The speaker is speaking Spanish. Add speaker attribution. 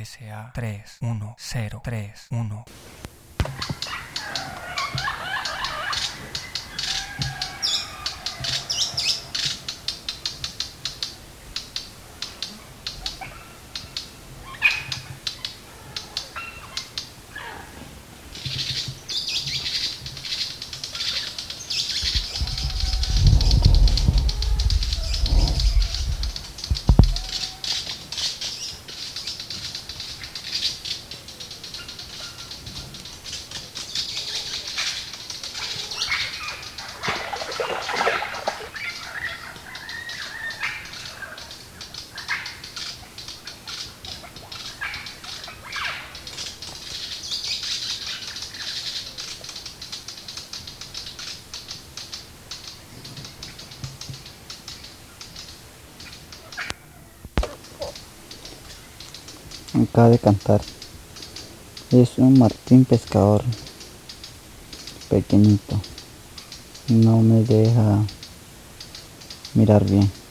Speaker 1: SA 31031.
Speaker 2: Acaba de cantar. Es un martín pescador pequeñito. No me deja mirar bien.